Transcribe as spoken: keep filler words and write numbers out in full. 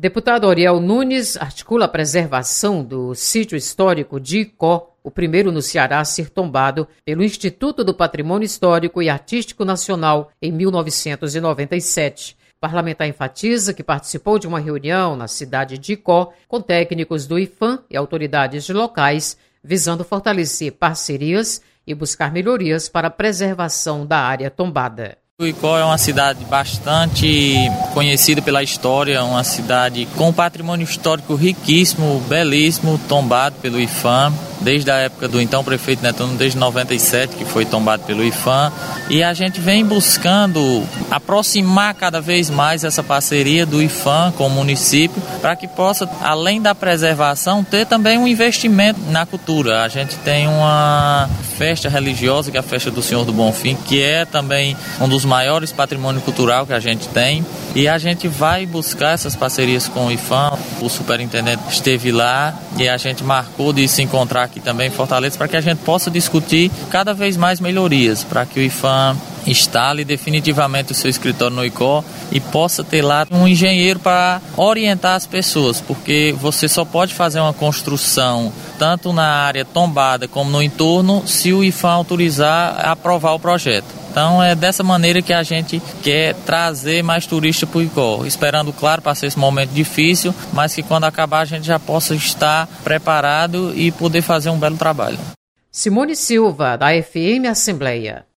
Deputado Oriel Nunes articula a preservação do sítio histórico de Icó, o primeiro no Ceará a ser tombado pelo Instituto do Patrimônio Histórico e Artístico Nacional em mil novecentos e noventa e sete. O parlamentar enfatiza que participou de uma reunião na cidade de Icó com técnicos do IPHAN e autoridades locais, visando fortalecer parcerias e buscar melhorias para a preservação da área tombada. O Icó é uma cidade bastante conhecida pela história, uma cidade com patrimônio histórico riquíssimo, belíssimo, tombado pelo IPHAN, desde a época do então prefeito Netuno, desde noventa e sete, que foi tombado pelo IPHAN. E a gente vem buscando aproximar cada vez mais essa parceria do IPHAN com o município, para que possa, além da preservação, ter também um investimento na cultura. A gente tem uma festa religiosa, que é a Festa do Senhor do Bonfim, que é também um dos maiores patrimônio cultural que a gente tem, e a gente vai buscar essas parcerias com o IPHAN. O superintendente esteve lá e a gente marcou de se encontrar aqui também em Fortaleza para que a gente possa discutir cada vez mais melhorias, para que o IPHAN instale definitivamente o seu escritório no Icó e possa ter lá um engenheiro para orientar as pessoas, porque você só pode fazer uma construção tanto na área tombada como no entorno se o IPHAN autorizar a aprovar o projeto. Então é dessa maneira que a gente quer trazer mais turistas para o Icó, esperando, claro, passar esse momento difícil, mas que quando acabar a gente já possa estar preparado e poder fazer um belo trabalho. Simone Silva, da F M Assembleia.